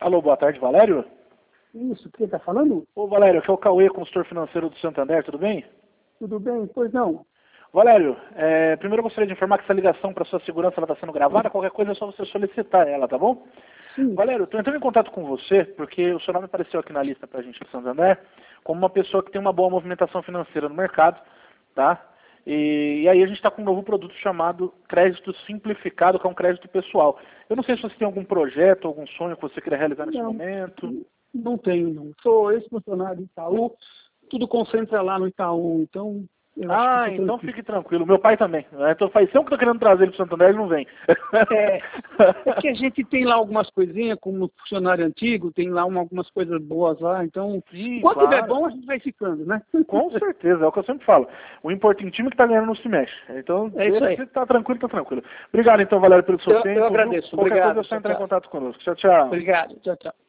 Alô, boa tarde, Valério? Isso, quem está falando? Ô, Valério, aqui é o Cauê, consultor financeiro do Santander, tudo bem? Tudo bem? Pois não. Valério, primeiro eu gostaria de informar que essa ligação para sua segurança está sendo gravada, qualquer coisa é só você solicitar ela, tá bom? Sim. Valério, estou entrando em contato com você porque o seu nome apareceu aqui na lista para a gente do Santander como uma pessoa que tem uma boa movimentação financeira no mercado, tá? E aí a gente está com um novo produto chamado Crédito Simplificado, que é um crédito pessoal. Eu não sei se você tem algum projeto, algum sonho que você queira realizar nesse momento. Não tenho, não. Sou ex-funcionário do Itaú, tudo concentra lá no Itaú, então... Então fique tranquilo. Meu pai também. Então faz tempo que eu tô querendo trazer ele pro Santander, ele não vem. É que a gente tem lá algumas coisinhas, como funcionário antigo, tem lá algumas coisas boas lá, então... Sim, enquanto claro. tiver bom, a gente vai ficando, né? Com certeza, é o que eu sempre falo. O importante time que tá ganhando não se mexe. Então, se tá tranquilo, tá tranquilo. Obrigado então, Valério, pelo seu tempo. Eu agradeço. Qualquer Obrigado. coisa é só entrar em contato conosco. Tchau, tchau. Obrigado. Tchau, tchau.